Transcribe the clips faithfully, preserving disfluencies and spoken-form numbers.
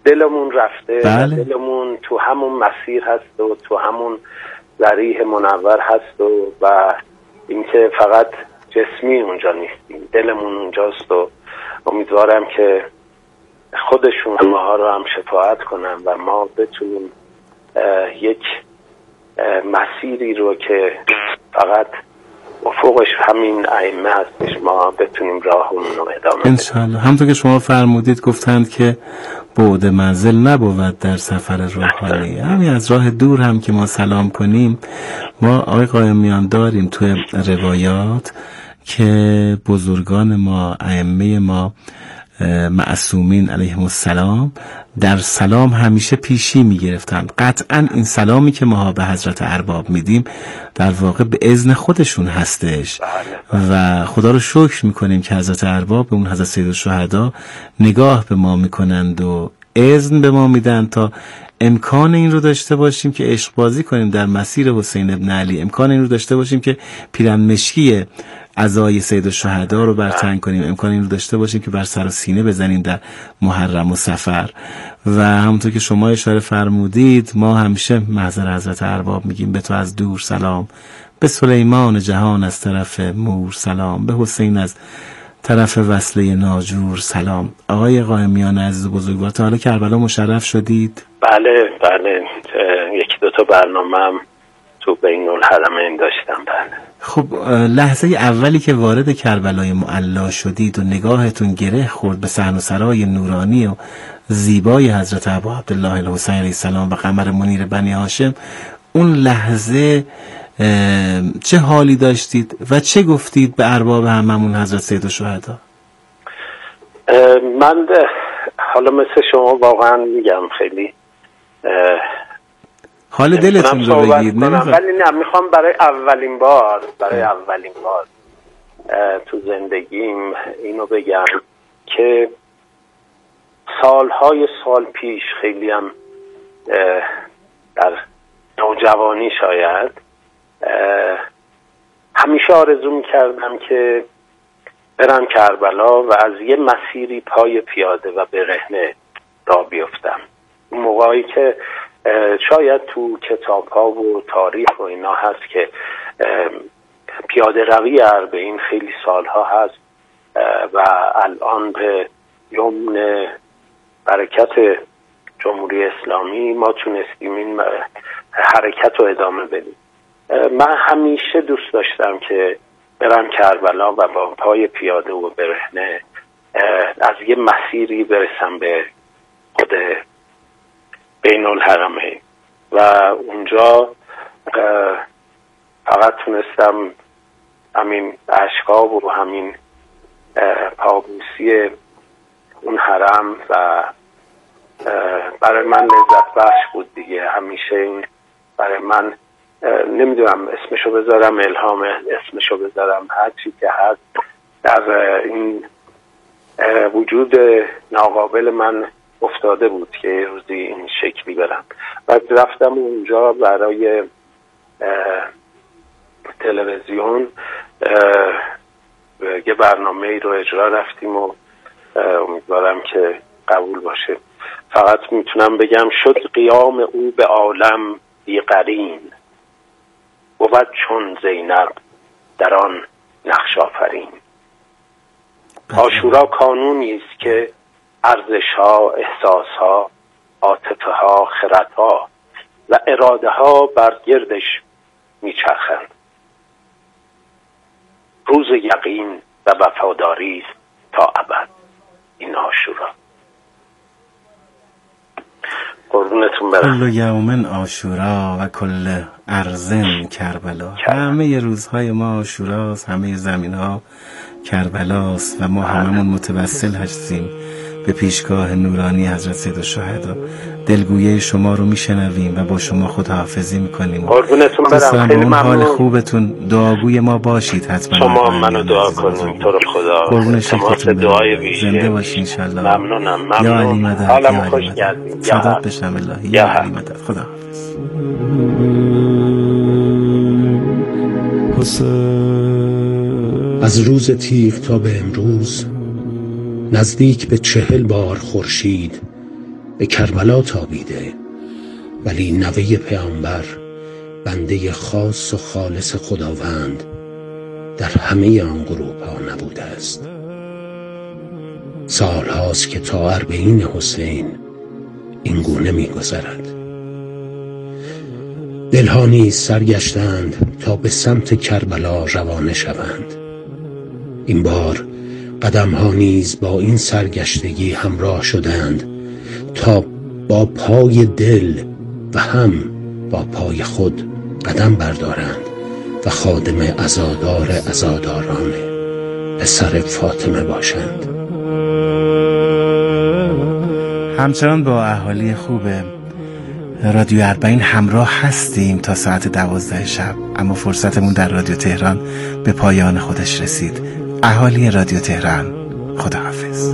دلمون رفته، بله. دلمون تو همون مسیر هست و تو همون ذریح منور هست و, و اینکه فقط جسمی اونجا نیستیم، دلمون اونجاست و امیدوارم که خودشون ماها رو هم شفاعت کنن و ما بتونیم یک مسیری رو که فقط افقش همین ائمه هستش ما بتونیم راهمون رو ادامه بدیم انشاءالله. همونطور که شما فرمودید گفتند که بعد منزل نبود در سفر روحانی. همین از راه دور هم که ما سلام کنیم، ما آقای قائمیان داریم توی روایات که بزرگان ما، ائمه ما معصومین علیهم السلام در سلام همیشه پیشی می گرفتن. قطعا این سلامی که ما به حضرت ارباب میدیم در واقع به اذن خودشون هستش و خدا رو شکر میکنیم که حضرت ارباب به اون حضرت سیدالشهدا نگاه به ما میکنند و اذن به ما میدن تا امکان این رو داشته باشیم که عشق بازی کنیم در مسیر حسین ابن علی، امکان این رو داشته باشیم که پیرن مشکی عزای سیدالشهدا رو برتن کنیم، امکان این رو داشته باشیم که بر سر و سینه بزنیم در محرم و سفر. و همونطور که شما اشاره فرمودید ما همیشه محضر حضرت ارباب میگیم به تو از دور سلام، به سلیمان جهان از طرف مور سلام، به حسین از طرف وصله ناجور سلام. آقای قائمیان عزیز و بزرگوار، تا حالا کربلا مشرف شدید؟ بله بله، یکی دو تا برنامه هم تو بین الحرمین داشتم. بله. خب لحظه اولی که وارد کربلای معلا شدید و نگاهتون گره خورد به صحن و سرای نورانی و زیبای حضرت ابا عبدالله الحسین علیه السلام و قمر منیر بنی هاشم، اون لحظه چه حالی داشتید و چه گفتید به ارباب هممون حضرت سیدالشهدا؟ من حالا مثل شما واقعا میگم خیلی حال دلتون رو بگید. نمیخوام، ولی نه، میخوام برای اولین بار برای اولین بار تو زندگیم اینو بگم که سالهای سال پیش، خیلی هم در نوجوانی شاید، همیشه آرزو میکردم که برم کربلا و از یه مسیری پای پیاده و برهنه را بیفتم. اون موقعی که شاید تو کتاب ها و تاریخ و اینا هست که پیاده روی اربعین خیلی سالها هست و الان به یمن برکت جمهوری اسلامی ما تونستیم این حرکت رو ادامه بدیم. من همیشه دوست داشتم که برم کربلا و با پای پیاده و برهنه از یه مسیری برسم به خود بین الحرمین و اونجا فقط تونستم همین اشکا و همین پابوسی اون حرم و برای من لذت بخش بود دیگه. همیشه این برای من، نمیدونم اسمشو بذارم الهام، اسمشو بذارم هر چی که هست، در این وجود ناقابل من افتاده بود که روزی این شکلی برم. و رفتم اونجا برای تلویزیون یه برنامه ای رو اجرا رفتیم و امیدوارم که قبول باشه. فقط میتونم بگم شد قیام او به عالم بیقرین، بود چون زینب در آن نقش آفرین. عاشورا کانونی است که ارزش‌ها، احساس‌ها، عاطفه‌ها، خردها و اراده‌ها بر گردش میچرخند. روز یقین و وفاداری است تا ابد این عاشورا. قربونتون برم. کل یوم عاشورا و کل ارزن کربلا. همه روزهای ما عاشوراست، همه زمین‌ها کربلاست و ما هممون متوسل هستیم به پیشگاه نورانی حضرت سیدالشهدا. دلگویه شما رو میشنویم و با شما خداحافظی میکنیم. قربونتون برم. خیلی ممنون. حال خوبتون دعاگوی ما باشید حتما. شما منو دعا کنید. تو رو خدا. قربون شکلتون برم. زنده باشین انشالله. ممنونم. ممنون. یا علی مدد. حالم خوش کردید. صدات بشم الله. یا علی مدد. خداحافظ. از روز تیغ تا به امروز نزدیک به چهل بار خورشید به کربلا تابیده، ولی نوه پیامبر، بنده خاص و خالص خداوند، در همه آن گروه ها نبوده است. سال هاست که تا اربعین حسین این گونه می گذرد. دلها نیز سرگشتند تا به سمت کربلا روانه شوند. این بار قدم ها نیز با این سرگشتگی همراه شدند تا با پای دل و هم با پای خود قدم بردارند و خادم عزادار عزاداران پسر فاطمه باشند. همچنان با اهالی خوب رادیو اربعین همراه هستیم تا ساعت دوازده شب، اما فرصتمون در رادیو تهران به پایان خودش رسید. اهالی رادیو تهران، خداحافظ.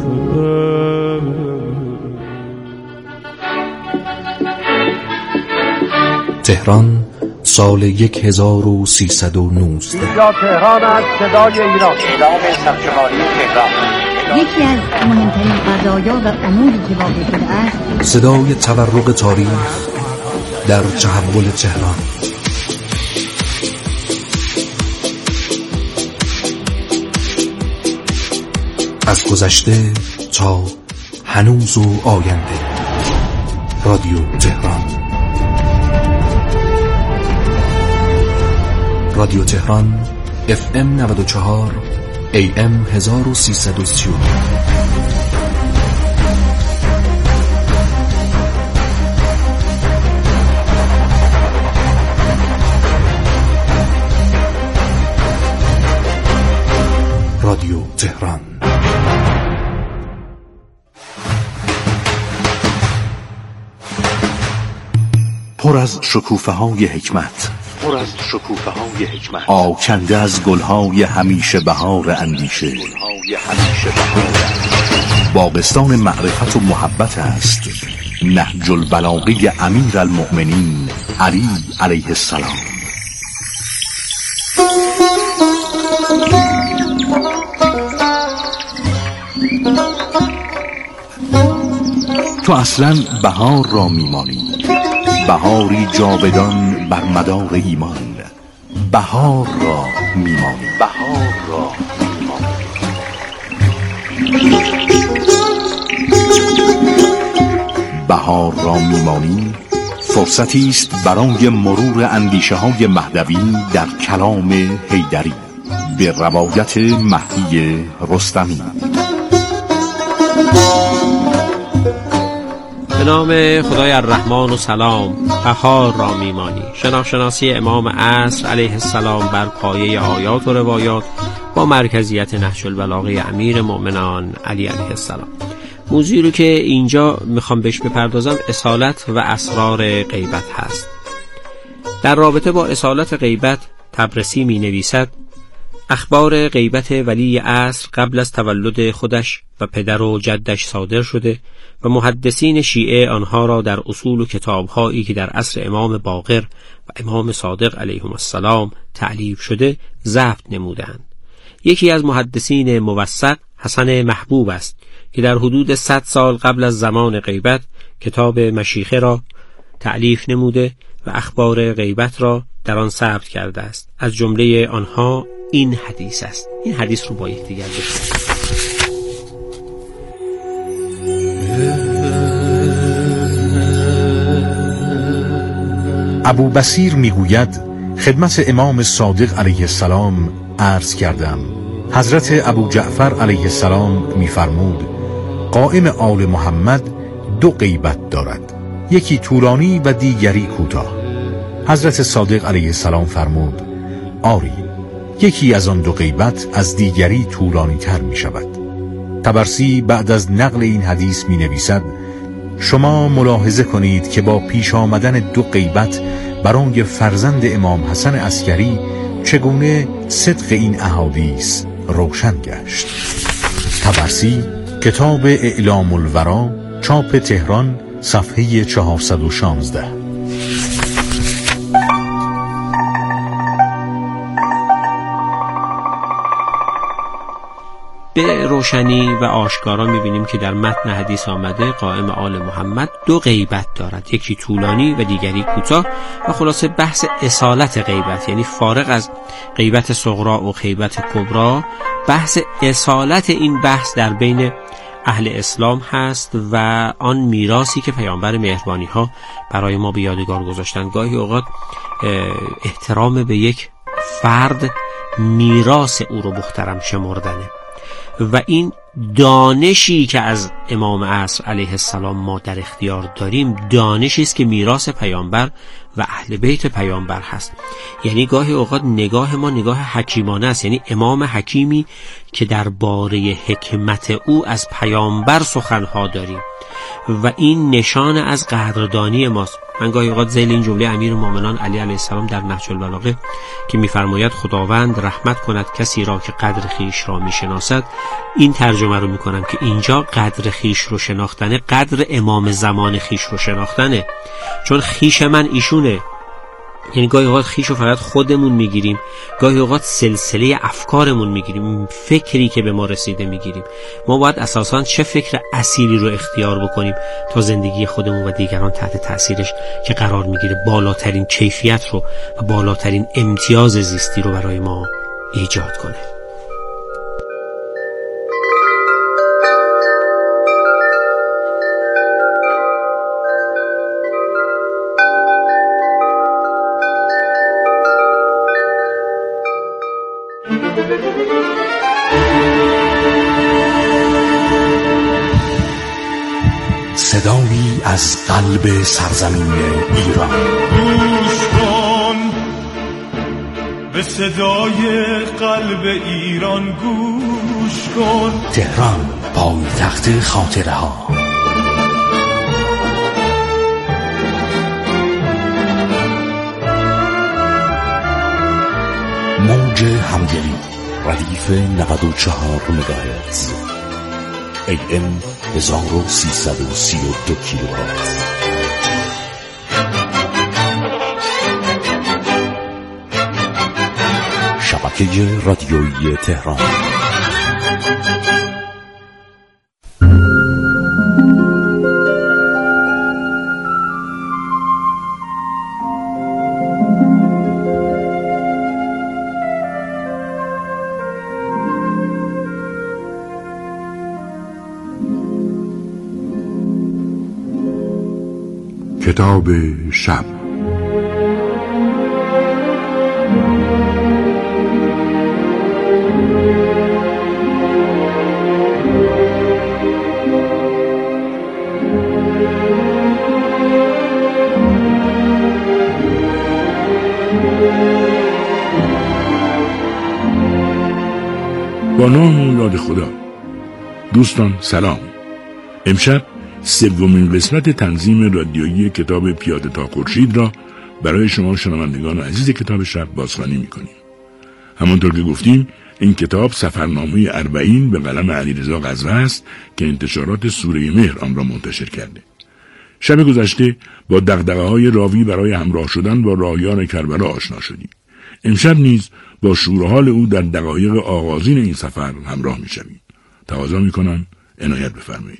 تهران سال یک هزار و سیصد و نوزده. اینجا تهران است، صدای ایران. اعلام سرشماری تهران. یکی از مهمترین قضایا و اموری که واقع شده است، صدای تورق تاریخ در تحول تهران. از گذشته تا هنوز و آینده. رادیو تهران. رادیو تهران اف ام نود و چهار ای ام هزار و سیصد و سی و نه. رادیو تهران. پر از شکوفه های حکمت، پر از شکوفه های حکمت، آکنده از گلهای همیشه بهار اندیشه. باغستان معرفت و محبت است نهج البلاغه امیر المؤمنین علی علیه السلام. تو اصلا بهار را میمانی، بهاری جاودان بر مدار ایمان. بهار را میمانی، بهار را میمانی. بهار را میمانی فرصتی است برای مرور اندیشه های مهدوی در کلام حیدری به روایت مهدی رستمی. به نام خدای الرحمن و سلام. بهار را میمانی، شناخت-شناسی امام عصر علیه السلام بر پایه آیات و روایات با مرکزیت نهج البلاغه امیر مؤمنان علی علیه السلام. موضوعی رو که اینجا میخوام بهش بپردازم اصالت و اسرار غیبت هست. در رابطه با اصالت غیبت طبرسی می نویسد: اخبار غیبت ولی عصر قبل از تولد خودش و پدر و جدش صادر شده و محدثین شیعه آنها را در اصول و کتابهایی که در عصر امام باقر و امام صادق علیهم السلام تألیف شده ضبط نمودند. یکی از محدثین موثق حسن محبوب است که در حدود صد سال قبل از زمان غیبت کتاب مشیخه را تألیف نموده و اخبار غیبت را در آن ثبت کرده است. از جمله آنها این حدیث است. این حدیث رو با یکدیگر بشنویم. ابو بصیر میگوید خدمت امام صادق علیه السلام عرض کردم. حضرت ابو جعفر علیه السلام میفرمود قائم آل محمد دو غیبت دارد، یکی طولانی و دیگری کوتاه. حضرت صادق علیه السلام فرمود آری، یکی از آن دو غیبت از دیگری طولانی تر می شود. طبرسی بعد از نقل این حدیث می نویسد شما ملاحظه کنید که با پیش آمدن دو غیبت برای فرزند امام حسن عسکری چگونه صدق این احادیث روشن گشت. طبرسی کتاب اعلام الورا، چاپ تهران، صفحه چهارصد و شانزده. به روشنی و آشکارا می‌بینیم که در متن حدیث آمده قائم آل محمد دو غیبت دارد، یکی طولانی و دیگری کوتاه، و خلاصه بحث اصالت غیبت، یعنی فارغ از غیبت صغرا و غیبت کبرا، بحث اصالت این بحث در بین اهل اسلام هست و آن میراثی که پیامبر مهربانی ها برای ما به یادگار گذاشتن. گاهی اوقات احترام به یک فرد میراث او رو محترم شمردنه و این دانشی که از امام عصر علیه السلام ما در اختیار داریم دانشی است که میراث پیامبر و اهل بیت پیامبر هست. یعنی گاهی اوقات نگاه ما نگاه حکیمانه است، یعنی امام حکیمی که درباره حکمت او از پیامبر سخنها داریم و این نشان از قدردانی ماست. من گاهی اوقات ذیل این جمله امیرالمومنین علی علیه السلام در نهج البلاغه که می‌فرماید خداوند رحمت کند کسی را که قدر خیش را می‌شناسد، این ترجمه رو می‌کنم که اینجا قدر خیش رو شناختنه قدر امام زمان خیش رو شناختنه، چون خیش من ایشونه. یعنی گاهی اوقات خیش رو فقط خودمون میگیریم، گاهی اوقات سلسله افکارمون میگیریم، فکری که به ما رسیده میگیریم. ما باید اساساً چه فکر اصیلی رو اختیار بکنیم تا زندگی خودمون و دیگران تحت تأثیرش که قرار میگیره بالاترین کیفیت رو و بالاترین امتیاز زیستی رو برای ما ایجاد کنه. صدایی از قلب سرزمین ایران. گوش کن به صدای قلب ایران، گوش کن. تهران، پایتخت خاطره ها. موج همدلی، ردیف نود و چهار مگاهرتز، ای ام هزار و سیصد و سی و دو کیلوهرتز. شبکه رادیویی تهران. کتاب شب. با نام و یاد خدا. دوستان سلام. امشب سومین قسمت تنظیم رادیویی کتاب پیاده تا خورشید را برای شما شنوندگان عزیز کتاب شب بازخوانی می‌کنیم. همانطور که گفتیم این کتاب سفرنامه اربعین به قلم علیرضا غزوه است که انتشارات سوره مهر آن را منتشر کرده. شب گذشته با دغدغه‌های راوی برای همراه شدن با راهیان کربلا آشنا شدیم. امشب نیز با شور و حال او در دقایق آغازین این سفر همراه می‌شویم. تقاضا می‌کنم عنایت بفرمایید.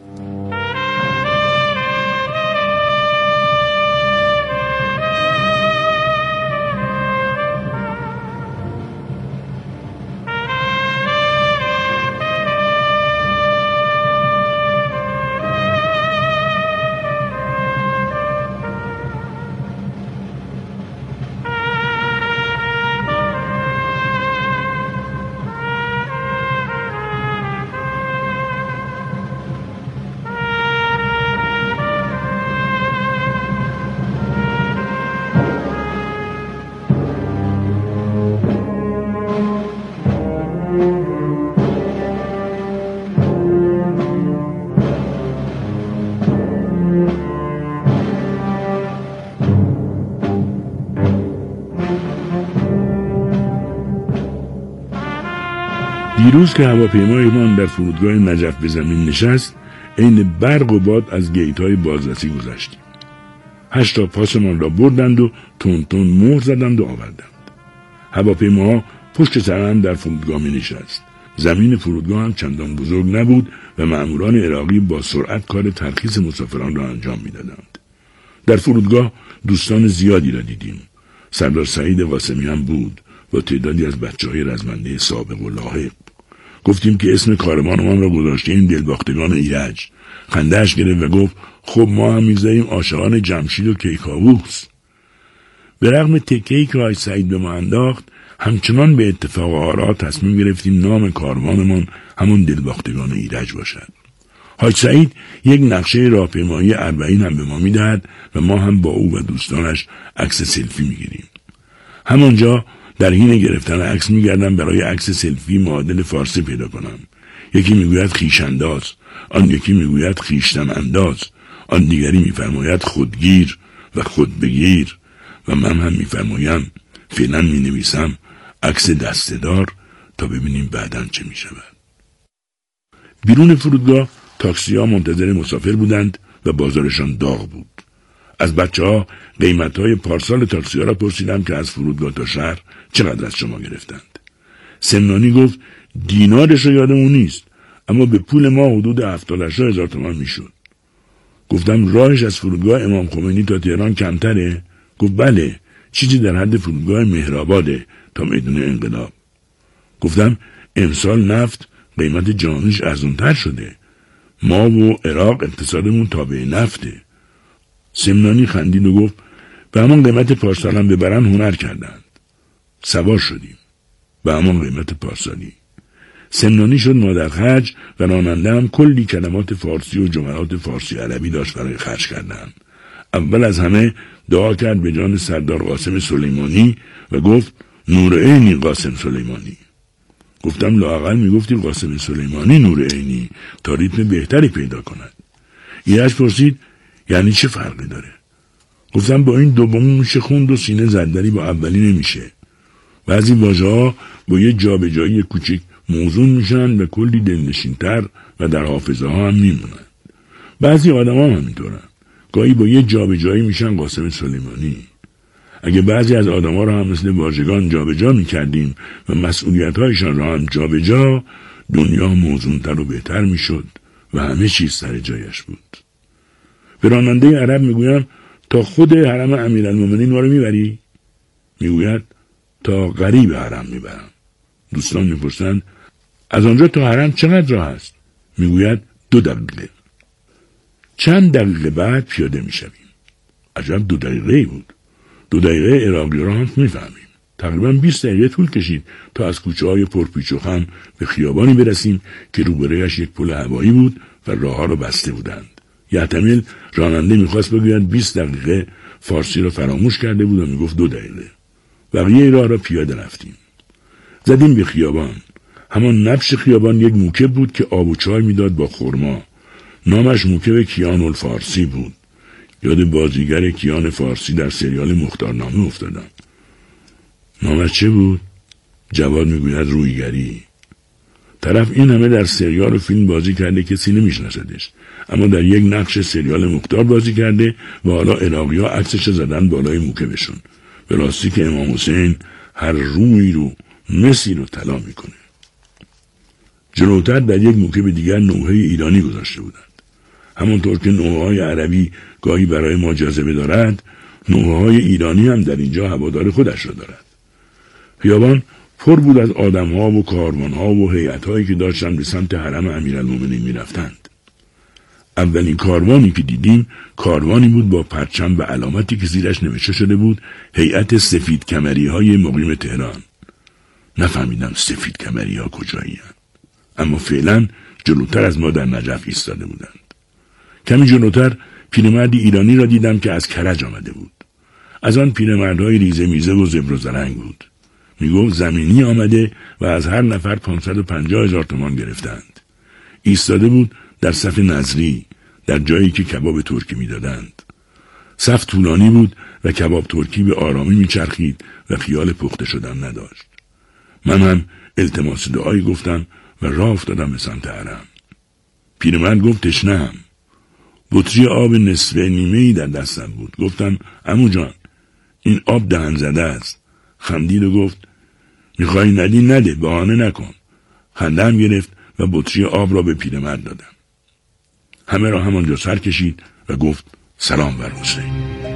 دیروز که هواپیمایمان در فرودگاه نجف به زمین نشست، عین برق و باد از گیت‌های بازرسی گذشتیم. هشت تا پاسمان را بردند و تون تون مهر زدند و آوردند. هواپیماها پشت سر هم در فرودگاه می نشست. زمین فرودگاه هم چندان بزرگ نبود و مأموران عراقی با سرعت کار ترخیص مسافران را انجام می‌دادند. در فرودگاه دوستان زیادی را دیدیم. سردار سعید قاسمی هم بود با تعدادی از بچه‌های رزمنده سابق و لاحق. گفتیم که اسم کاروانمان را گذاشتیم دلباختگان ایرج. خنده‌اش گرفت و گفت خب ما هم می‌ذاریم عاشقان جمشید و کیکاووس. به رغم تکه‌ای که آقای سعید به ما انداخت، همچنان به اتفاق آرا تصمیم گرفتیم نام کاروانمان همون دلباختگان ایرج باشد. حاج سعید یک نقشه راهپیمایی اربعین هم به ما میدهد و ما هم با او و دوستانش عکس سلفی میگیریم. همانجا در حین گرفتن عکس میگردم برای عکس سلفی معادل فارسی پیدا کنم. یکی میگوید خویشانداز، آن یکی میگوید خویشتن انداز، آن دیگری میفرماید خودگیر و خودبگیر و من هم میفرمایم فعلا مینویسم عکس دسته‌دار تا ببینیم بعداً چه میشود. بیرون فرودگاه تاکسی‌ها منتظر مسافر بودند و بازارشان داغ بود. از بچه‌ها قیمت‌های پارسال تاکسی‌ها را پرسیدم که از فرودگاه تا شهر چقدر از شما گرفتند. سمنانی گفت دینارش رو یادمون نیست، اما به پول ما حدود هفتاد و هشت هزار تومان میشد. گفتم راهش از فرودگاه امام خمینی تا تهران کمتره؟ گفت بله، چیزی در حد فرودگاه مهرآباده تا میدان انقلاب. گفتم امسال نفت قیمت جهانیش ارزان‌تر شده. ما و عراق اقتصادمون تابع نفته. سمنانی خندید و گفت به همان قیمت پارسال هم ببرن هنر کردند. سوار شدیم. به همان قیمت پارسالی. سمنانی شد مادر خرج و راننده هم کلی کلمات فارسی و جملات فارسی عربی داشت برای خرج کردن. اول از همه دعا کرد به جان سردار قاسم سلیمانی و گفت نور عینی قاسم سلیمانی. گفتم لااقل میگفتی قاسم سلیمانی نور عینی تا ریتم بهتری پیدا کند. ایرج پرسید یعنی چه فرقی داره؟ گفتم با این دومی میشه خوند و سینه زدری با اولی نمیشه. بعضی واژه‌ها با یه جابجایی کوچیک موزون میشن و کلی دلنشین‌تر و در حافظه ها هم میمونن. بعضی آدم هم همینطورن. گاهی با یه جابجایی میشن قاسم سلیمانی. اگه بعضی از آدم ها رو هم مثل واژگان جابجا میکردیم و مسئولیت هایشان رو هم جابجا، دنیا موزونتر و بهتر میشد و همه چیز سر جایش بود. به راننده عرب میگویم تا خود حرم امیرالمومنین ما رو میبری؟ میگوید تا غریب حرم میبرم. دوستان میپرسند از آنجا تا حرم چقدر راه است؟ میگوید دو دقیقه. چند دقیقه بعد پیاده میشویم. عجب دو دقیقه بود. دو دقیقه عراقی را هم میفهمیم. تقریبا بیست دقیقه طول کشید تا از کوچه های پرپیچ و خم به خیابانی برسیم که روبرویش یک پل هوایی بود و راه ها را بسته بودند. یحتمل راننده میخواست بگوید بیست دقیقه، فارسی را فراموش کرده بود و میگفت دو دقیقه. بقیه راه را پیاده رفتیم. زدیم به خیابان. همان نبش خیابان یک موکب بود که آب و چای میداد با خرما. نامش موکب کیان الفارسی بود. یاد بازیگر کیان فارسی در سریال مختارنامه افتادم. نامش چه بود؟ جواد میگوید رویگری. طرف این همه در سریال و فیلم بازی کرده کسی نمیشناسدش، اما در یک نقش سریال مختار بازی کرده و حالا عراقی ها عکسش زدن بالای موکبشون. به راستی که امام حسین هر روی رو مسی رو طلا میکنه. جلوتر در یک موکب دیگر نوحه ایرانی گذاشته بودند. همانطور که نوحه های عربی گاهی برای ما جاذبه دارد، نوحه های ایرانی هم در اینجا هوادار خودش را دارد. خیابان پر بود از آدم ها و کاروان ها و هیئت هایی که داشتند به سمت حرم امیرالمومنین می رفتند. اولین کاروانی که دیدیم کاروانی بود با پرچم و علامتی که زیرش نوشته شده بود هیئت سفید کمری های مقیم تهران. نفهمیدم سفید کمری ها کجایی هستند، اما فعلا جلوتر از ما در نجف ایستاده بودند. کمی جلوتر پیرمردی ایرانی را دیدم که از کرج آمده بود. از آن پیرمردهای ریزه میزه و زبر و زرنگ بود. میگفت زمینی آمده و از هر نفر پانصد و پنجاه هزار تومان گرفتند. ایستاده بود در صف نظری، در جایی که کباب ترکی میدادند. صف طولانی بود و کباب ترکی به آرامی میچرخید و خیال پخته شدن نداشت. من هم التماس دعایی گفتم و راه افتادم به سمت حرم. پیرمرد گفت تشنه‌ام. بطری آب نصف نیمه‌ای در دستم بود. گفتم عمو جان این آب دهن زده است. خندید و گفت میخوای ندی نده، بهانه نکن. خنده‌ام گرفت و بطری آب را به پیرمرد دادم. همه را همانجا سر کشید و گفت سلام بر حسین.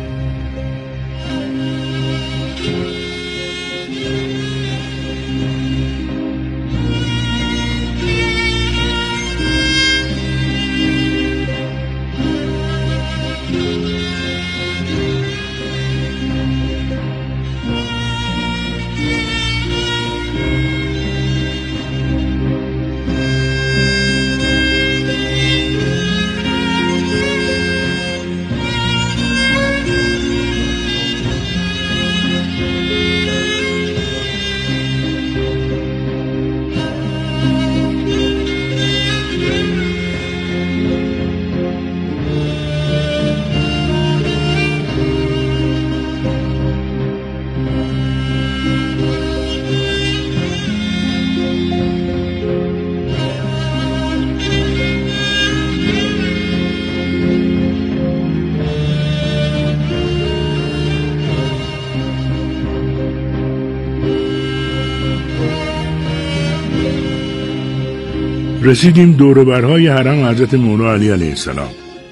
رسیدیم دوروبرهای حرم حضرت مولا علی علیه السلام.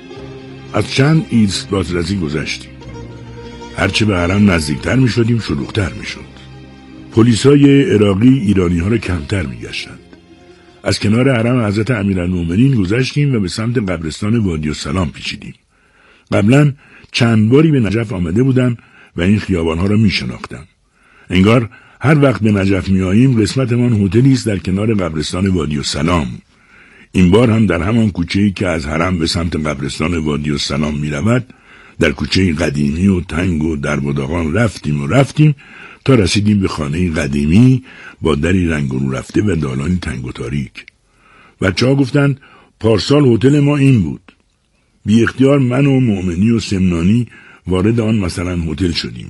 از چند ایستگاه‌رسی گذشتیم. هرچه به حرم نزدیکتر می شدیم شلوغ‌تر می شد. پلیسای عراقی ایرانی ها را کمتر می گشتند. از کنار حرم حضرت امیرالمومنین گذشتیم و به سمت قبرستان وادی السلام پیچیدیم. قبلا چند باری به نجف آمده بودم و این خیابانها را می شناختم. انگار هر وقت به نجف می آییم قسمتمان هتلی است در کنار قبرستان وادی السلام. این بار هم در همان کوچه‌ای که از حرم به سمت قبرستان وادی السلام می رود، در کوچه‌ای قدیمی و تنگ و دربداغان رفتیم و رفتیم تا رسیدیم به خانه‌ای قدیمی با دری رنگ و رو رفته و دالانی تنگ و تاریک. بچه‌ها گفتند پارسال هتل ما این بود. بی اختیار من و مؤمنی و سمنانی وارد آن مثلا هتل شدیم.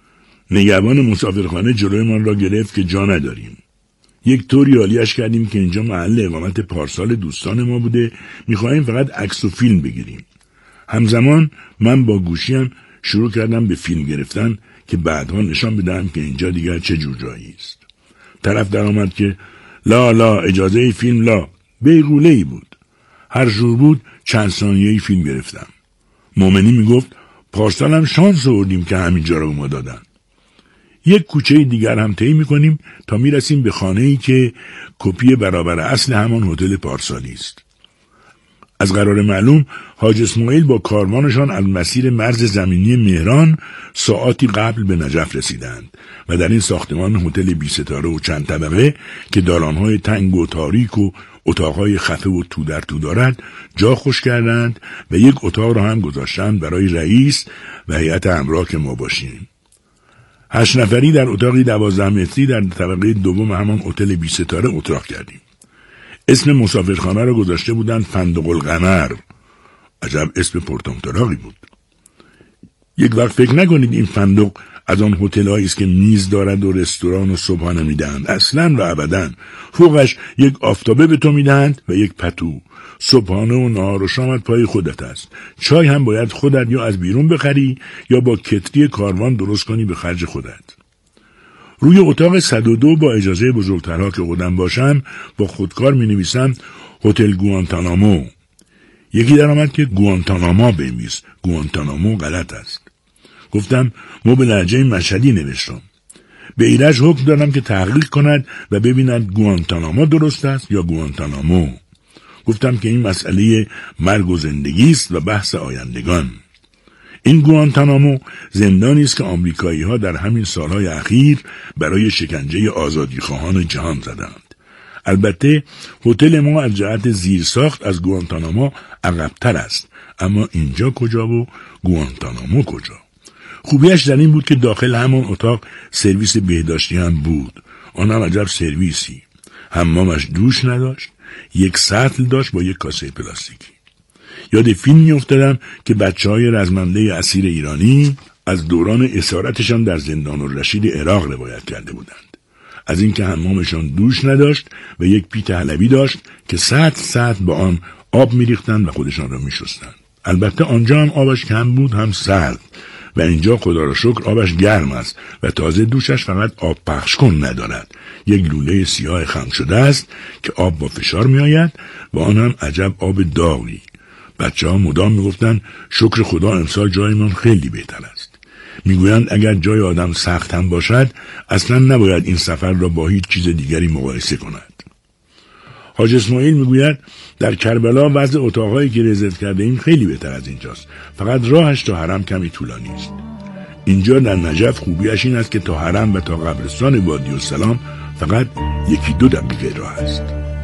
نگهبان مسافرخانه جلوی من را گرفت که جا نداریم. یک طوری عالیش کردیم که اینجا محل اقامت پارسال دوستان ما بوده، میخواهیم فقط عکس و فیلم بگیریم. همزمان من با گوشیم شروع کردم به فیلم گرفتن که بعدها نشان بدم که اینجا دیگر چه جور جایی است. طرف در آمد که لا لا اجازه فیلم لا، بیغوله ای بود. هر جور بود چند ثانیه‌ای فیلم گرفتم. مومنی میگفت پارسال هم شانس آوردیم که همینجا رو به ما دادن. یک کوچه دیگر هم طی می‌کنیم تا میرسیم به خانه‌ای که کپی برابر اصل همان هتل پارسالی است. از قرار معلوم حاج اسماعیل با کاروانشان از مسیر مرز زمینی مهران ساعاتی قبل به نجف رسیدند و در این ساختمان هتل بی ستاره و چند طبقه که دالان‌های تنگ و تاریک و اتاق‌های خفه و تو در تو دارد جا خوش کردند و یک اتاق را هم گذاشتند برای رئیس و هیئت امرا که ما باشیم. هشت نفری در اتاقی دوازده متری در طبقه دوم همان هتل بی ستاره اتراق کردیم. اسم مسافرخانه را گذاشته بودند فندق القمر. عجب اسم پرطمطراقی بود. یک وقت فکر نکنید این فندق از آن هتل‌هایی است که میز دارد و رستوران و صبحانه میدهند. اصلاً و ابداً. فوقش یک آفتابه به تو میدهند و یک پتو. صبحانه و نهار و شامت پای خودت است. چای هم باید خودت یا از بیرون بخری یا با کتری کاروان درست کنی به خرج خودت. روی اتاق صد و دو با اجازه بزرگترها که خودم باشم با خودکار می نویسم هتل گوانتانامو. یکی در آمد که گوانتاناما بنویس. گوانتانامو غلط است. گفتم ما به لهجه مشهدی نوشتم. به ایرج حکم دادم که تحقیق کند و ببیند گوانتاناما درست است یا گوانتانامو. گفتم که این مسئله مرگ و زندگی است و بحث آیندگان. این گوانتانامو زندانی است که آمریکایی‌ها در همین سالهای اخیر برای شکنجه آزادیخواهان جهان زدند. البته هتل ما از جهت زیرساخت از گوانتانامو عقب‌تر است، اما اینجا کجا و گوانتانامو کجا؟ خوبیش در این بود که داخل همان اتاق سرویس بهداشتی هم بود. آن هم عجب سرویسی. حمامش دوش نداشت، یک سطل داشت با یک کاسه پلاستیکی. یاد فیلمی افتادم که بچه‌های رزمنده اسیر ایرانی از دوران اسارتشان در زندان الرشید عراق روایت کرده بودند. از اینکه حمامشان دوش نداشت و یک پیت حلبی داشت که سطل سطل با آن آب می‌ریختند و خودشان را می‌شستند. البته آنجا هم آبش کم بود هم سرد و اینجا خدا را شکر آبش گرم است و تازه دوشش فقط آب پخش کن ندارد. یک لوله سیاه خم شده است که آب با فشار می آید و آن هم عجب آب داغی. بچه ها مدام می گفتن شکر خدا امسال جایمان خیلی بهتر است. می گویند اگر جای آدم سخت هم باشد اصلا نباید این سفر را با هیچ چیز دیگری مقایسه کند. حاج اسماعیل میگوید در کربلا وضع اتاقهایی که رزرو کرده ایم خیلی بهتر از اینجاست. فقط راهش تا حرم کمی طولانی است. اینجا در نجف خوبیش این است که تا حرم و تا قبرستان وادی السلام فقط یکی دو دقیقه راه است.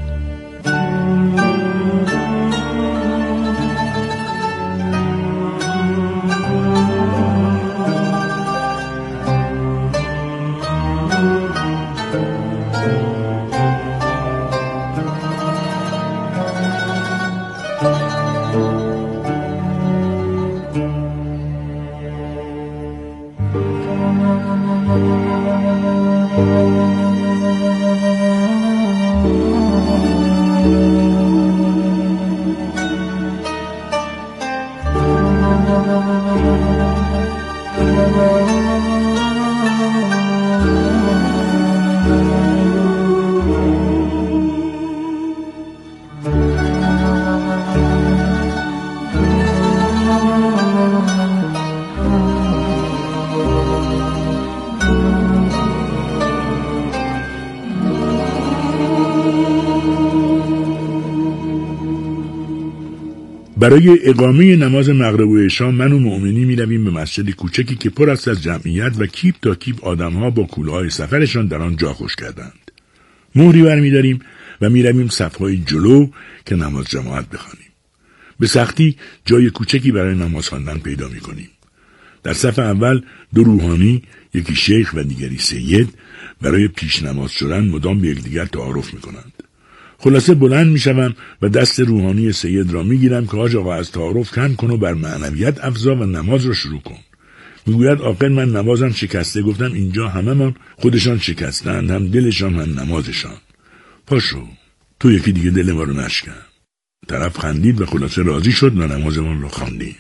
برای اقامه نماز مغرب و عشا من و مؤمنی می رویم به مسجد کوچکی که پر است از جمعیت و کیپ تا کیپ آدمها با کوله‌های سفرشان در آن جا خوش کردند. مهری برمی داریم و می رویم صف‌های جلو که نماز جماعت بخوانیم. به سختی جای کوچکی برای نماز خواندن پیدا می کنیم. در صف اول دو روحانی، یکی شیخ و دیگری سید، برای پیش نماز شدن مدام به یکدیگر تعارف می کنند. خلاصه بلند می شوم و دست روحانی سید را می گیرم که حاج آقا از تعارف کم کن و بر معنویت افزا و نماز را شروع کن. می گوید آخر من نمازم شکسته. گفتم اینجا همه من خودشان شکستند، هم دلشان هم نمازشان. پاشو تو یکی دیگه دل ما رو نشکن. طرف خندید و خلاصه راضی شد و نمازمان را خواندیم.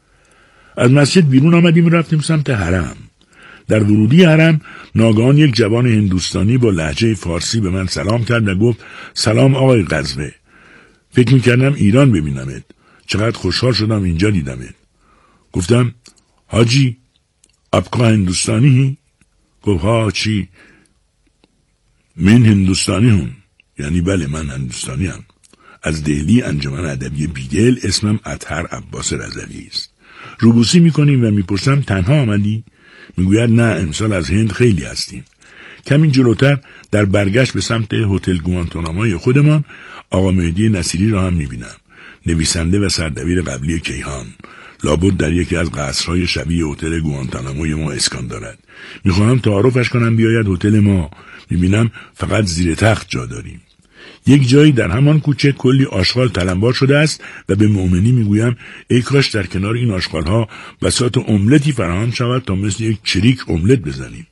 از مسجد بیرون آمدیم و رفتیم سمت حرم. در ورودی حرم ناگهان یک جوان هندوستانی با لهجه فارسی به من سلام کرد و گفت سلام آقای قزوه. فکر میکردم ایران ببینمت. چقدر خوشحال شدم اینجا دیدمت. گفتم حاجی ابقا هندوستانی؟ گفت ها چی؟ من هندوستانی هم. یعنی بله من هندوستانی هم. از دهلی انجمن ادبی بیدل، اسمم اطهر عباس رضوی است. روبوسی میکنیم و میپرسم تنها آمدی؟ میگوید نه امسال از هند خیلی هستیم. کمی جلوتر در برگشت به سمت هتل گوانتانامای خودمان آقا مهدی نصیری را هم میبینم. نویسنده و سردبیر قبلی کیهان. لابد در یکی از قصرهای شبیه هتل گوانتاناموی ما اسکان دارد. میخواهم تعارفش کنم بیاید هتل ما. میبینم فقط زیر تخت جا داریم. یک جایی در همان کوچه کلی آشغال تلمبار شده است و به مؤمنی میگویم ای کاش در کنار این آشغالها بساط املتی فراهم شود تا مثل یک چریک املت بزنیم.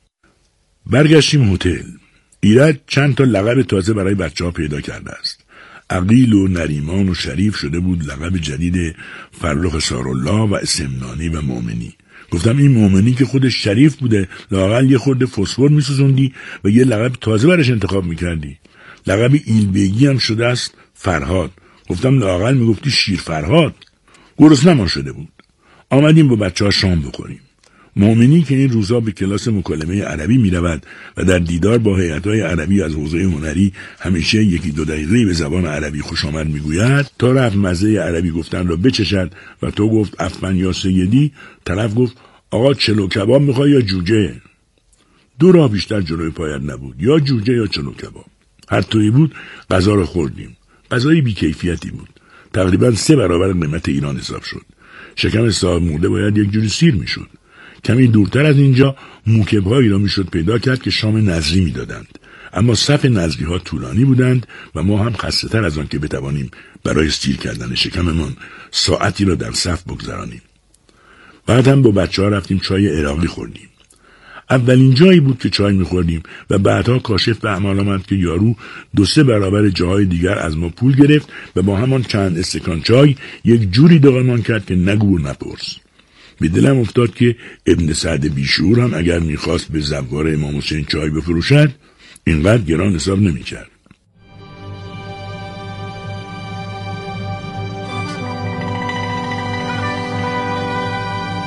برگشتیم هتل. ایرج چند تا لقب تازه برای بچه ها پیدا کرده است. عقیل و نریمان و شریف شده بود لقب جدید فرخ سارالله و سمنانی و مؤمنی. گفتم این مؤمنی که خودش شریف بوده لااقل یه خورده فسفر میسوزوندی و یه لقب تازه برش انتخاب میکردی. لقب ایلبیگی هم شده است فرهاد. گفتم لااقل میگفتی شیر فرهاد. گرسنه‌مان شده بود. آمدیم با بچه ها شام بخوریم. مؤمنی که این روزا به کلاس مکالمه عربی می رود و در دیدار با هیئت‌های عربی از حوزه هنری همیشه یکی دو دقیقه به زبان عربی خوش آمد می گوید تا رفت مزه عربی گفتن را بچشد و تو گفت افمن یا سیدی، طرف گفت آقا چلو کباب میخوای یا جوجه؟ دو راه بیشتر جلوی پایت نبود، یا جوجه یا چلو کباب. هر طوری بود غذا را خوردیم. غذای بی‌کیفیتی بود. تقریبا سه برابر قیمت ایران حساب شد. شکم صاحب مرده باید یک جوری سیر میشد. کمی دورتر از اینجا موکب‌هایی را میشد پیدا کرد که شام نظری میدادند. اما صف نظری ها طولانی بودند و ما هم خسته تر از آن که بتوانیم برای سیر کردن شکممان ساعتی را در صف بگذرانیم. بعد هم با بچه ها رفتیم چای عراقی خوردیم. اولین جایی بود که چای میخوردیم و بعدها کاشف به اعمال آمد که یارو دو سه برابر جاهای دیگر از ما پول گرفت و با همان چند استکان چای یک جوری داغمان کرد که نگو نپرس. به دلم افتاد که ابن سعد بیشعور هم اگر میخواست به زوار امام حسین چای بفروشد اینقدر گران حساب نمیکرد.